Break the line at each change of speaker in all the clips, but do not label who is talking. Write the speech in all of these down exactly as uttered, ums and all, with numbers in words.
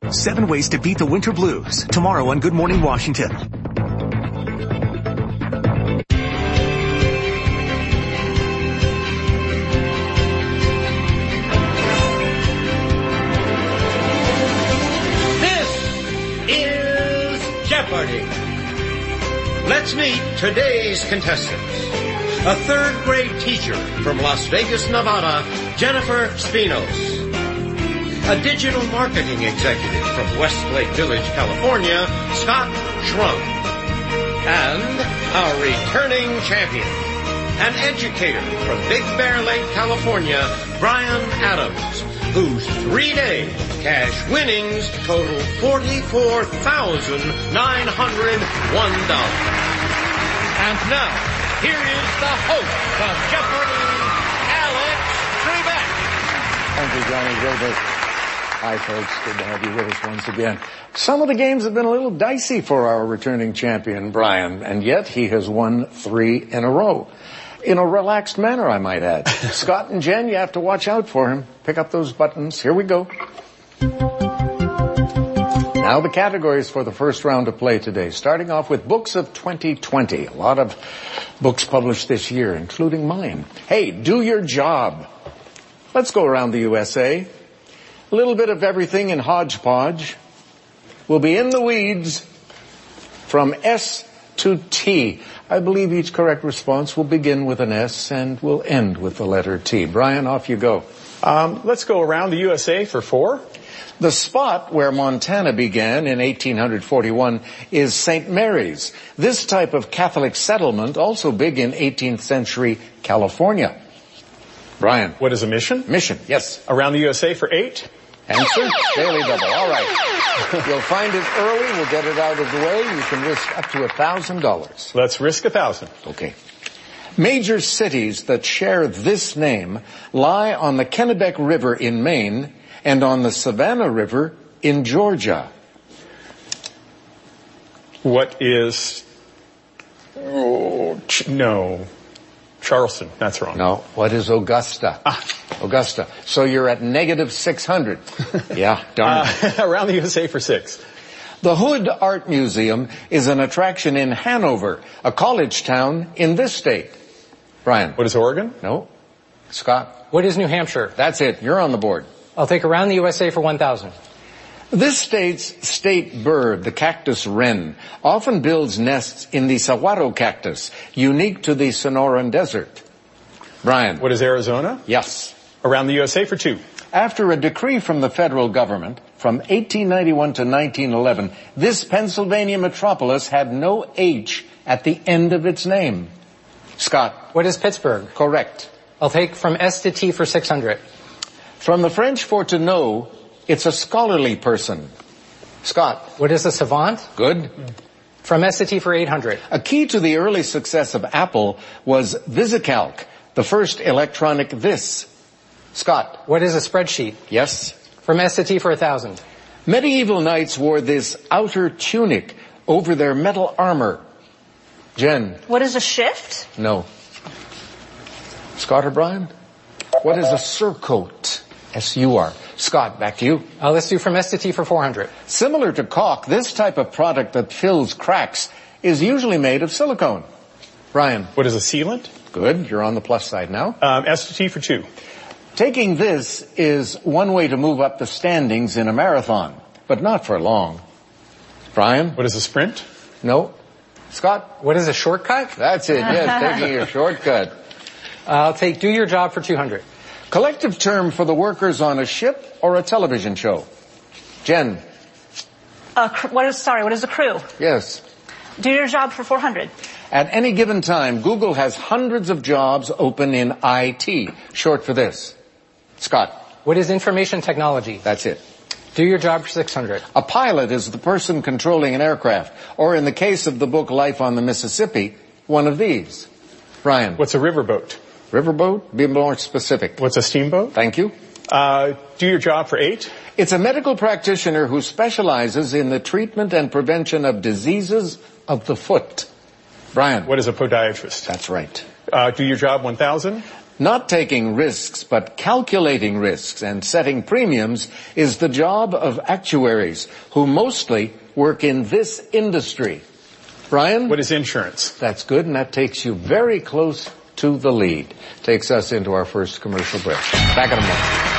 Seven ways to beat the winter blues. Tomorrow on Good Morning Washington.
Jeopardy! Let's meet today's contestants. A third grade teacher from Las Vegas, Nevada, Jennifer Spinos. A digital marketing executive from Westlake Village, California, Scott Schrunk. And our returning champion, an educator from Big Bear Lake, California, Brian Adams, whose three-day cash winnings total forty-four thousand nine hundred one dollars. And now, here is the host of Jeopardy, Alex Trebek.
Thank you, Johnny Gilbert. Hi, folks. Good to have you with us once again. Some of the games have been a little dicey for our returning champion, Brian, and yet he has won three in a row. In a relaxed manner, I might add. Scott and Jen, you have to watch out for him. Pick up those buttons. Here we go. Now the categories for the first round of play today, starting off with Books of twenty twenty. A lot of books published this year, including mine. Hey, do your job. Let's go around the U S A. A little bit of everything in hodgepodge. We'll be in the weeds from S to T. I believe each correct response will begin with an S and will end with the letter T. Brian, off you go.
Um, let's go around the U S A for four.
The spot where Montana began in eighteen forty-one is Saint Mary's. This type of Catholic settlement also big in eighteenth century California. Brian.
What is a mission?
Mission, yes.
Around the U S A for eight.
Answer, daily double. All right. You'll find it early. We'll get it out of the way. You can risk up to a thousand dollars.
Let's risk a thousand.
Okay. Major cities that share this name lie on the Kennebec River in Maine and on the Savannah River in Georgia.
What is... Oh, ch- no. Charleston. That's wrong.
No. What is Augusta?
Ah.
Augusta. So you're at negative six hundred. Yeah, darn it.
Uh, around the U S A for six.
The Hood Art Museum is an attraction in Hanover, a college town in this state. Brian.
What is Oregon?
No. Scott.
What is New Hampshire?
That's it. You're on the board.
I'll take around the U S A for one thousand.
This state's state bird, the cactus wren, often builds nests in the saguaro cactus, unique to the Sonoran Desert. Brian.
What is Arizona?
Yes.
Around the U S A for two.
After a decree from the federal government from eighteen ninety-one to nineteen eleven, this Pennsylvania metropolis had no H at the end of its name. Scott.
What is Pittsburgh?
Correct.
I'll take from S to T for six hundred.
From the French for to know, it's a scholarly person. Scott.
What is a savant?
Good.
From S to T for eight hundred.
A key to the early success of Apple was VisiCalc, the first electronic vis. Scott.
What is a spreadsheet?
Yes.
From S to T for one thousand.
Medieval knights wore this outer tunic over their metal armor. Jen.
What is a shift?
No. Scott or Brian? What is a surcoat? S U R. Scott, back to you.
Uh, let's do from S to T for four hundred.
Similar to caulk, this type of product that fills cracks is usually made of silicone. Brian.
What is a sealant?
Good. You're on the plus side now.
Um, S to T for two.
Taking this is one way to move up the standings in a marathon, but not for long. Brian?
What is a sprint?
No. Scott?
What is a shortcut?
That's it, yes, taking a shortcut.
Uh, I'll take do your job for two hundred.
Collective term for the workers on a ship or a television show. Jen?
Uh, cr- what is, sorry, what is a crew?
Yes.
Do your job for four hundred.
At any given time, Google has hundreds of jobs open in I T, short for this. Scott?
What is information technology?
That's it.
Do your job for six hundred.
A pilot is the person controlling an aircraft, or in the case of the book Life on the Mississippi, one of these. Brian?
What's a riverboat?
Riverboat? Be more specific.
What's a steamboat?
Thank you.
Uh, do your job for eight.
It's a medical practitioner who specializes in the treatment and prevention of diseases of the foot. Brian?
What is a podiatrist?
That's right.
Uh, do your job one thousand.
Not taking risks, but calculating risks and setting premiums is the job of actuaries, who mostly work in this industry. Brian?
What is insurance?
That's good, and that takes you very close to the lead. Takes us into our first commercial break. Back in a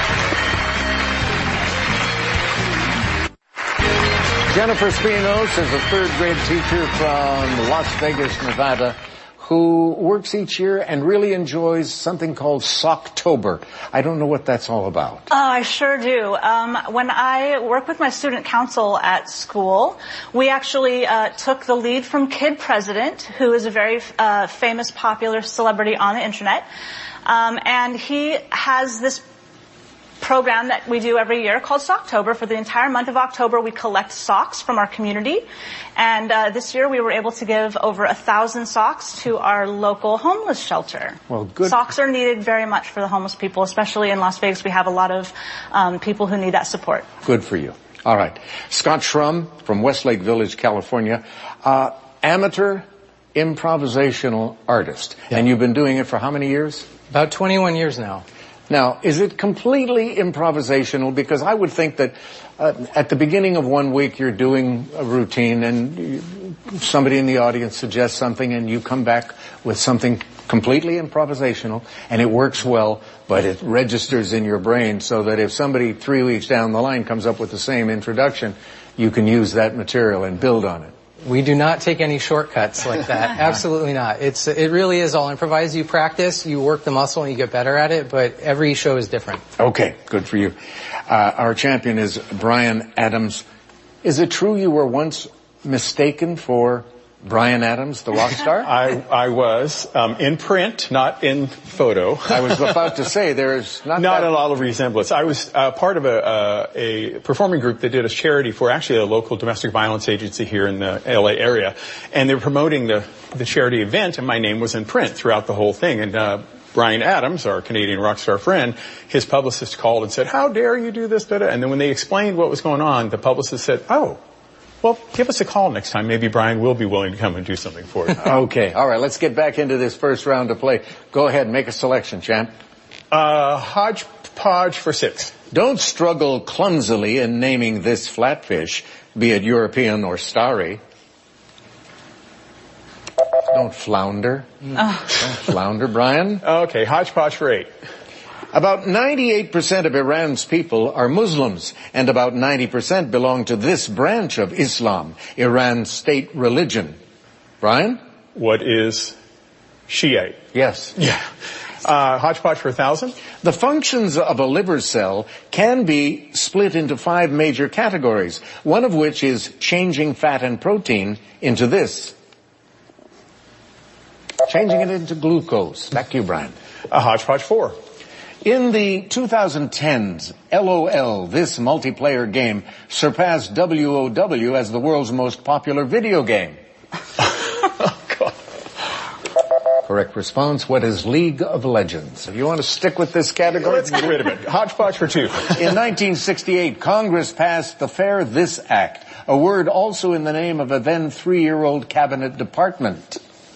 moment. Jennifer Spinos is a third grade teacher from Las Vegas, Nevada, who works each year and really enjoys something called Socktober. I don't know what that's all about.
Oh, I sure do. Um, when I work with my student council at school, we actually uh, took the lead from Kid President, who is a very uh, famous, popular celebrity on the internet. Um, and he has this program that we do every year called Socktober. For the entire month of October, we collect socks from our community. And uh, this year, we were able to give over a thousand socks to our local homeless shelter.
Well, good.
Socks are needed very much for the homeless people, especially in Las Vegas. We have a lot of um, people who need that support.
Good for you. All right. Scott Schrum from Westlake Village, California. Uh, amateur improvisational artist.
Yeah.
And you've been doing it for how many years?
About twenty-one years now.
Now, is it completely improvisational? Because I would think that uh, at the beginning of one week you're doing a routine and you, somebody in the audience suggests something and you come back with something completely improvisational and it works well, but it registers in your brain so that if somebody three weeks down the line comes up with the same introduction, you can use that material and build on it.
We do not take any shortcuts like that. Absolutely not. It's, it really is all improvised. You practice, you work the muscle, and you get better at it, but every show is different.
Okay, good for you. Uh, our champion is Bryan Adams. Is it true you were once mistaken for Bryan Adams, the rock star?
I, I was, um, in print, not in photo.
I was about to say, there's not
Not
that...
a lot of resemblance. I was uh, part of a, uh, a performing group that did a charity for actually a local domestic violence agency here in the L A area. And they were promoting the, the charity event, and my name was in print throughout the whole thing. And uh, Bryan Adams, our Canadian rock star friend, his publicist called and said, "How dare you do this?" And then when they explained what was going on, the publicist said, "Oh, well, give us a call next time. Maybe Bryan will be willing to come and do something for you."
Okay. All right. Let's get back into this first round of play. Go ahead and make a selection, champ.
Uh, hodgepodge for six.
Don't struggle clumsily in naming this flatfish, be it European or starry. Don't flounder.
Oh.
Don't flounder, Bryan.
Okay. Hodgepodge for eight.
About ninety-eight percent of Iran's people are Muslims, and about ninety percent belong to this branch of Islam, Iran's state religion. Bryan?
What is Shiite?
Yes.
Yeah. Uh, hodgepodge for a thousand?
The functions of a liver cell can be split into five major categories, one of which is changing fat and protein into this. Changing it into glucose. Back to you, Bryan.
A hodgepodge four.
In the twenty tens, LOL, this multiplayer game, surpassed W O W as the world's most popular video game.
Oh, God.
Correct response. What is League of Legends? If you want to stick with this category.
Let's get rid of it. Hodgepodge for two.
In nineteen sixty-eight, Congress passed the Fair This Act, a word also in the name of a then three-year-old cabinet department.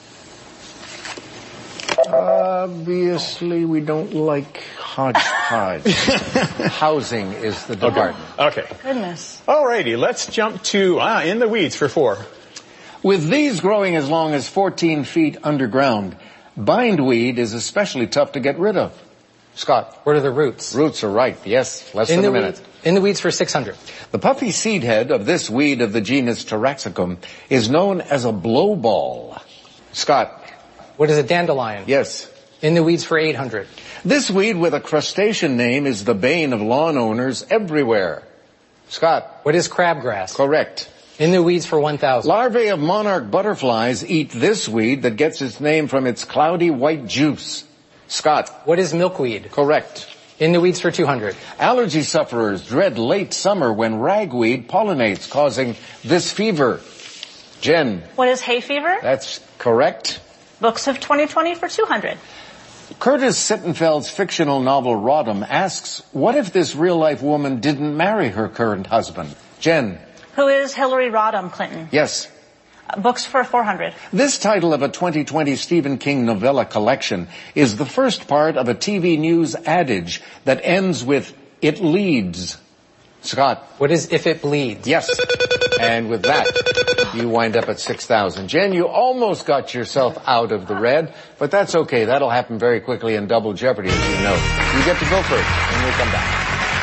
Obviously, we don't like hodgepodge. Housing is the department.
Okay. okay.
Goodness.
Alrighty, let's jump to, ah, in the weeds for four.
With these growing as long as fourteen feet underground, bindweed is especially tough to get rid of. Scott?
What are the roots?
Roots are ripe, yes. Less
in
than
the
a minute.
Weed, in the weeds for six hundred.
The puffy seed head of this weed of the genus Taraxacum is known as a blowball. Scott?
What is a dandelion?
Yes.
In the weeds for eight hundred.
This weed with a crustacean name is the bane of lawn owners everywhere. Scott?
What is crabgrass?
Correct.
In the weeds for one thousand.
Larvae of monarch butterflies eat this weed that gets its name from its cloudy white juice. Scott?
What is milkweed?
Correct.
In the weeds for two hundred.
Allergy sufferers dread late summer when ragweed pollinates, causing this fever. Jen?
What is hay fever?
That's correct.
Books of twenty twenty for two hundred.
Curtis Sittenfeld's fictional novel Rodham asks, what if this real-life woman didn't marry her current husband? Jen?
Who is Hillary Rodham Clinton?
Yes.
Books for four hundred.
This title of a twenty twenty Stephen King novella collection is the first part of a T V news adage that ends with, "It leads." Scott.
What is If It Bleeds?
Yes. And with that, you wind up at six thousand. Jen, you almost got yourself out of the red, but that's okay. That'll happen very quickly in Double Jeopardy, as you know. You get to go first, and we'll come back.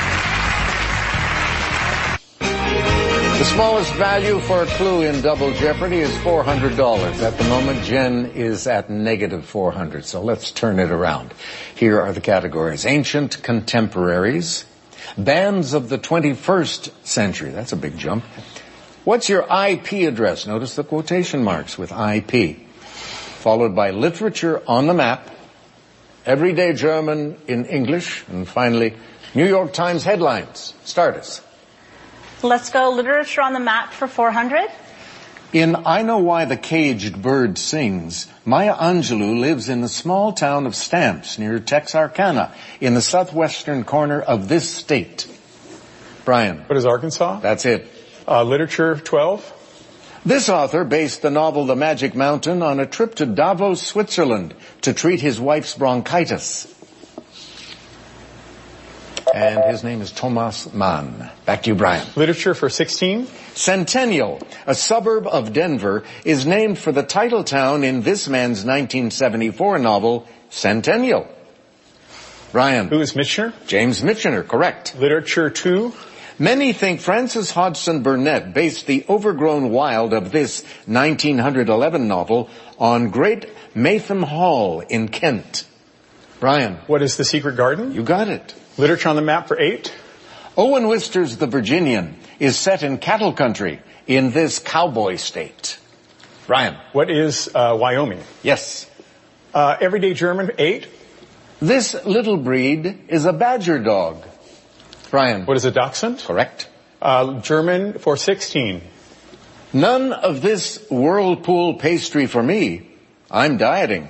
The smallest value for a clue in Double Jeopardy is four hundred dollars. At the moment, Jen is at negative four hundred, so let's turn it around. Here are the categories. Ancient contemporaries. Bands of the twenty-first century. That's a big jump. What's your I P address? Notice the quotation marks with I P. Followed by literature on the map, everyday German in English, and finally, New York Times headlines. Start us.
Let's go literature on the map for four hundred.
In I Know Why the Caged Bird Sings, Maya Angelou lives in the small town of Stamps near Texarkana in the southwestern corner of this state. Brian.
What is Arkansas?
That's it.
Uh, literature twelve.
This author based the novel The Magic Mountain on a trip to Davos, Switzerland to treat his wife's bronchitis. And his name is Thomas Mann. Back to you, Brian.
Literature for sixteen.
Centennial, a suburb of Denver, is named for the title town in this man's nineteen seventy-four novel, Centennial. Brian.
Who is Michener?
James Michener, correct.
Literature two.
Many think Francis Hodgson Burnett based the overgrown wild of this nineteen eleven novel on Great Maytham Hall in Kent. Brian.
What is The Secret Garden?
You got it.
Literature on the map for eight.
Owen Wister's The Virginian is set in cattle country in this cowboy state. Brian.
What is uh, Wyoming?
Yes.
Uh, everyday German, eight.
This little breed is a badger dog. Brian.
What is a dachshund?
Correct.
Uh, German for sixteen.
None of this whirlpool pastry for me. I'm dieting.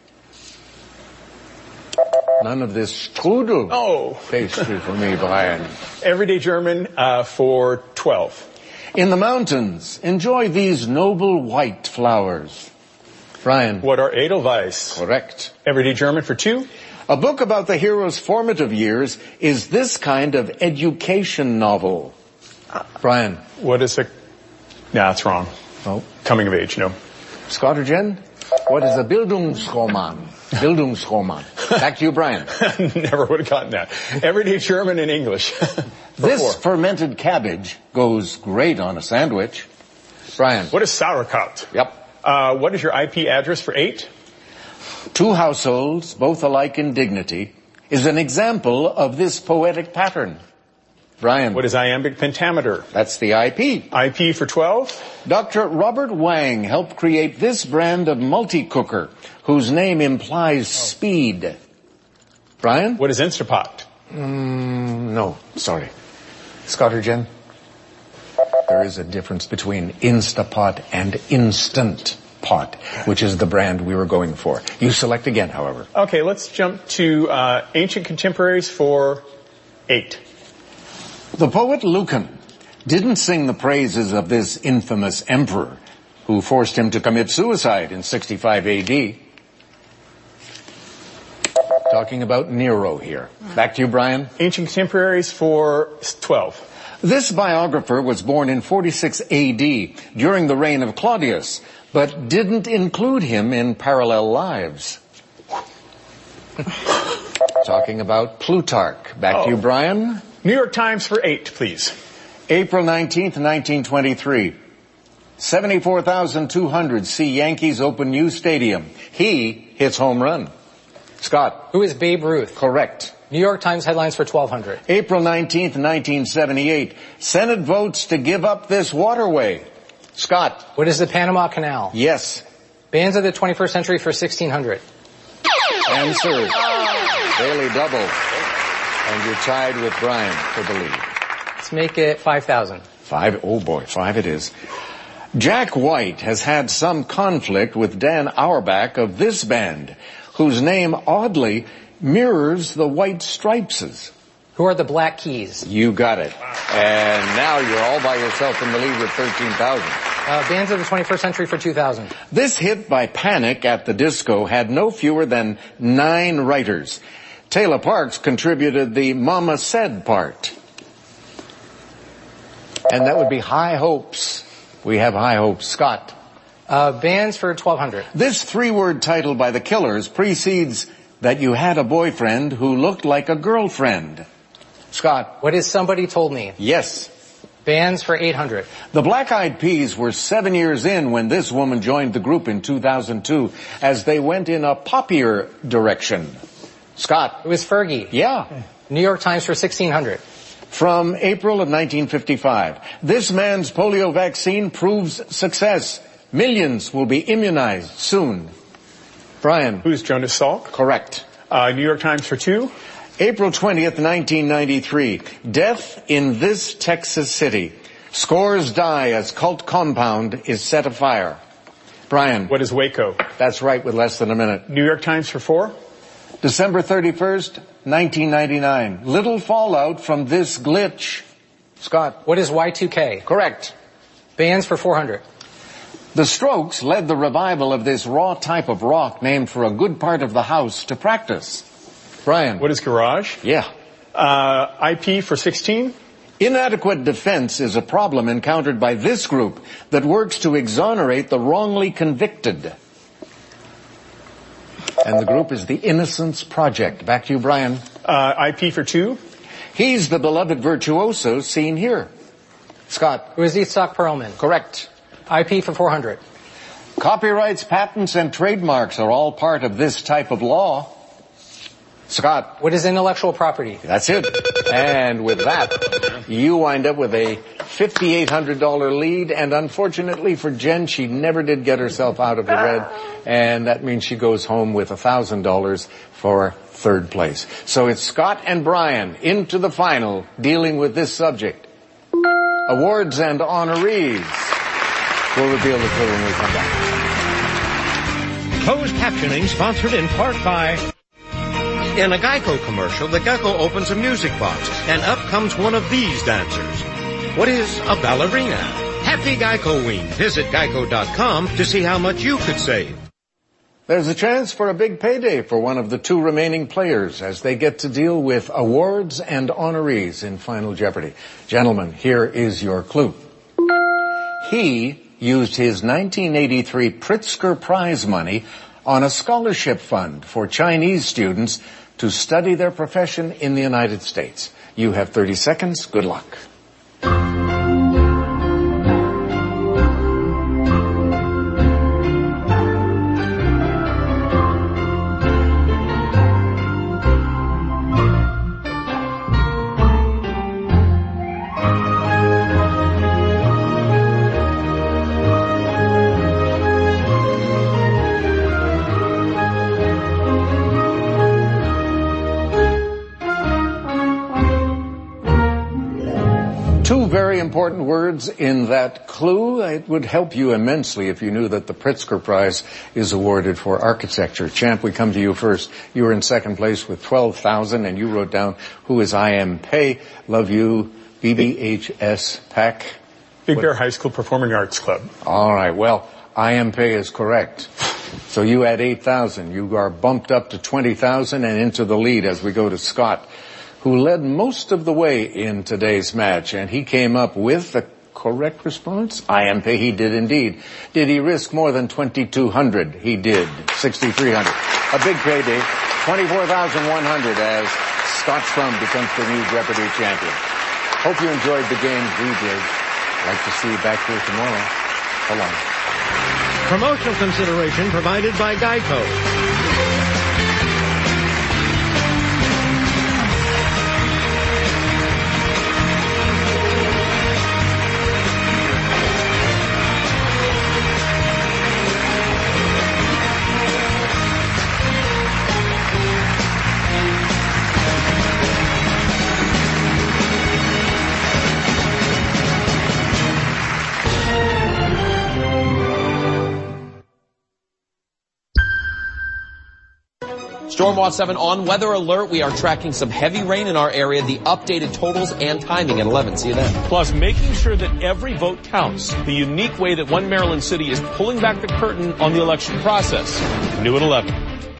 None of this strudel
Oh.
pastry for me, Brian.
Everyday German uh, for twelve.
In the mountains, enjoy these noble white flowers. Brian.
What are Edelweiss?
Correct.
Everyday German for two.
A book about the hero's formative years is this kind of education novel. Brian.
What is a... Nah, that's wrong.
Oh.
Coming of age, no.
Scott or Jen? What is a Bildungsroman? Bildungsroman. Back to you, Brian.
Never would have gotten that. Everyday German and English.
This
four.
fermented cabbage goes great on a sandwich. Brian.
What is sauerkraut?
Yep.
Uh, what is your I P address for eight?
Two households, both alike in dignity, is an example of this poetic pattern. Brian.
What is iambic pentameter?
That's the I P.
I P for twelve.
Doctor Robert Wang helped create this brand of multi-cooker, whose name implies speed. Brian?
What is Instapot?
Mm, no, sorry. Scott or Jen? There is a difference between Instapot and Instant Pot, which is the brand we were going for. You select again, however.
Okay, let's jump to uh, ancient contemporaries for eight.
The poet Lucan didn't sing the praises of this infamous emperor who forced him to commit suicide in sixty-five A D. Talking about Nero here. Back to you, Brian.
Ancient contemporaries for twelve.
This biographer was born in forty-six A D during the reign of Claudius, but didn't include him in parallel lives. Talking about Plutarch. Back
Oh.
to you, Brian.
New York Times for eight, please.
April nineteenth, nineteen twenty-three. seventy-four thousand two hundred see Yankees open new stadium. He hits home run. Scott.
Who is Babe Ruth?
Correct.
New York Times headlines for twelve hundred.
April nineteenth, nineteen seventy-eight. Senate votes to give up this waterway. Scott.
What is the Panama Canal?
Yes.
Bands of the twenty-first century for sixteen hundred.
Answer. Daily double. And you're tied with Brian for the lead.
Let's make it five thousand.
Five, oh boy, five it is. Jack White has had some conflict with Dan Auerbach of this band, whose name oddly mirrors the White Stripeses.
Who are the Black Keys?
You got it. And now you're all by yourself in the lead with thirteen thousand.
Uh, bands of the twenty-first century for two thousand.
This hit by Panic at the Disco had no fewer than nine writers. Taylor Parks contributed the Mama Said part. And that would be High Hopes. We have High Hopes. Scott.
Uh, bands for twelve hundred.
This three-word title by the Killers precedes That You Had a Boyfriend Who Looked Like a Girlfriend. Scott.
What is Somebody Told Me?
Yes.
Bands for eight hundred.
The Black Eyed Peas were seven years in when this woman joined the group in two thousand two as they went in a poppier direction. Scott.
It was Fergie.
Yeah.
New York Times for sixteen hundred.
From April of nineteen fifty-five. This man's polio vaccine proves success. Millions will be immunized soon. Brian.
Who's Jonas Salk?
Correct.
Uh, New York Times for two.
April twentieth, nineteen ninety-three. Death in this Texas city. Scores die as cult compound is set afire. Brian.
What is Waco?
That's right, with less than a minute.
New York Times for four.
December thirty-first, nineteen ninety-nine. Little fallout from this glitch. Scott.
What is Y two K?
Correct.
Bands for four hundred.
The Strokes led the revival of this raw type of rock named for a good part of the house to practice. Brian.
What is Garage?
Yeah.
Uh, I P for sixteen.
Inadequate defense is a problem encountered by this group that works to exonerate the wrongly convicted. And the group is the Innocence Project. Back to you, Brian.
Uh, I P for two.
He's the beloved virtuoso seen here. Scott.
It was Itzhak Perlman.
Correct.
I P for four hundred.
Copyrights, patents, and trademarks are all part of this type of law. Scott.
What is intellectual property?
That's it. And with that, you wind up with a fifty-eight hundred dollars lead, and unfortunately for Jen, she never did get herself out of the red, and that means she goes home with one thousand dollars for third place. So it's Scott and Brian into the final dealing with this subject. Awards and honorees. We'll reveal the clue when we come back.
Closed captioning sponsored in part by... In a Geico commercial, the Geico opens a music box, and up comes one of these dancers. What is a ballerina? Happy Geico-ween. Visit geico dot com to see how much you could save.
There's a chance for a big payday for one of the two remaining players as they get to deal with awards and honorees in Final Jeopardy. Gentlemen, here is your clue. He used his nineteen eighty-three Pritzker Prize money on a scholarship fund for Chinese students to study their profession in the United States. You have thirty seconds. Good luck. Two very important words in that clue. It would help you immensely if you knew that the Pritzker Prize is awarded for architecture. Champ, we come to you first. You were in second place with twelve thousand, and you wrote down, who is I M Pei? Love you, B B H S PAC.
Big Bear High School Performing Arts Club.
All right. Well, I M Pei is correct. So you had eight thousand. You are bumped up to twenty thousand and into the lead as we go to Scott, who led most of the way in today's match, and he came up with the correct response. I M P, he did indeed. Did he risk more than twenty-two hundred? He did. sixty-three hundred. A big payday. twenty-four thousand one hundred as Scott Strum becomes the new Jeopardy champion. Hope you enjoyed the game. We did. Like to see you back here tomorrow. So long.
Promotional consideration provided by Geico.
Stormwatch seven on Weather Alert. We are tracking some heavy rain in our area. The updated totals and timing at eleven. See you then.
Plus, making sure that every vote counts. The unique way that One Maryland City is pulling back the curtain on the election process. New at eleven.